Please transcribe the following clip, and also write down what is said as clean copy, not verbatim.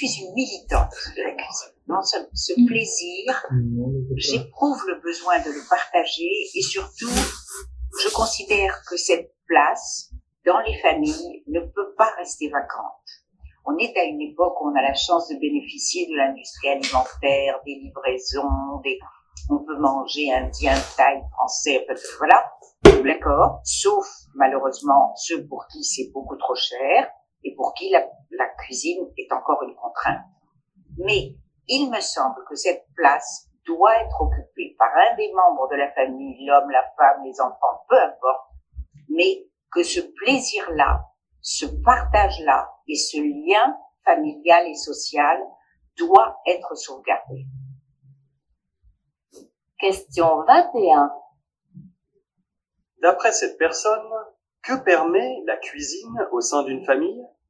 suis une militante de la cuisine. Non, ce plaisir, j'éprouve le besoin de le partager et surtout, je considère que cette place dans les familles ne peut pas rester vacante. On est à une époque où on a la chance de bénéficier de l'industrie alimentaire, des livraisons, on peut manger indien, thaï, français, voilà, d'accord, sauf malheureusement ceux pour qui c'est beaucoup trop cher et pour qui la cuisine est encore une contrainte. Mais il me semble que cette place doit être occupée par un des membres de la famille, l'homme, la femme, les enfants, peu importe, mais que ce plaisir-là, ce partage-là et ce lien familial et social doit être sauvegardé. Question 21. D'après cette personne, que permet la cuisine au sein d'une famille